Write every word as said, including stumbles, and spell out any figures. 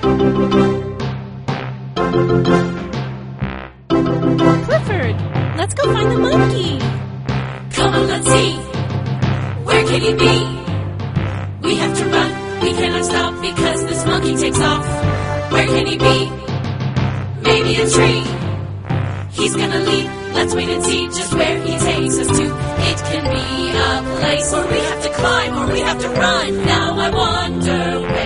Clifford, let's go find the monkey. Come on, let's see. Where can he be? We have to run, we cannot stop because this monkey takes off. Where can he be? Maybe a tree. He's gonna leap, let's wait and see just where he takes us to. It can be a place where we have to climb or we have to run. Now I wonder where